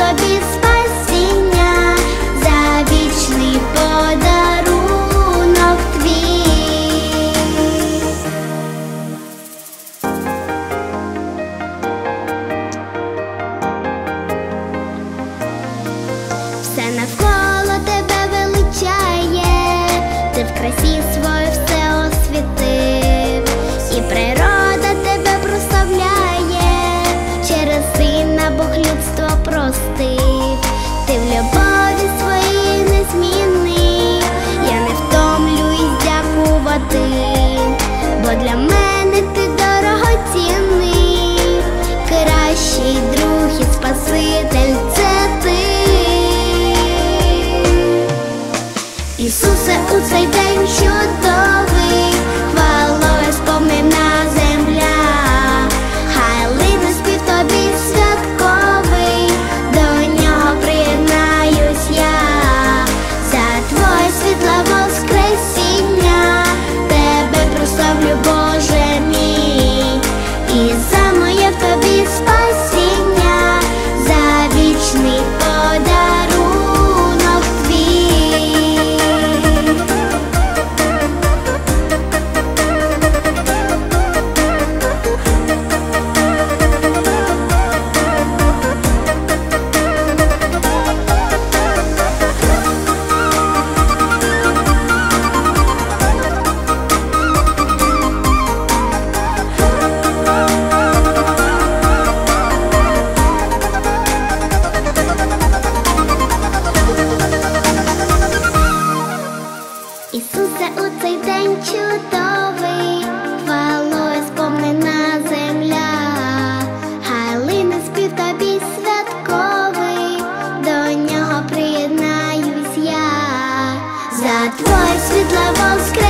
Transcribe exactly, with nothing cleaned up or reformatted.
тобі спасіння, за вічний подарунок твій. Все навколо тебе величає, ти в красі своїй все освітив, і природа тебе прославляє, через сина Бог людство простив. Ти в любові своїй незмінний, я не втомлююсь дякувати, бо для мене ти дорогоцінний, кращий друг і спаситель — це ти. Ісусе, у цей день чудовий, хвалою сповнена земля, хай лине спів тобі святковий, до нього приєднаюсь я, за твоє світле воскресіння, тебе прославлю, Боже мій, і за моє в тобі спасіння, за вічний подарунок твій. Ісусе, у цей день чудовий, хвалою сповнена земля, хай лине спів тобі святковий, до нього приєднаюсь я, за твоє світле воскресіння,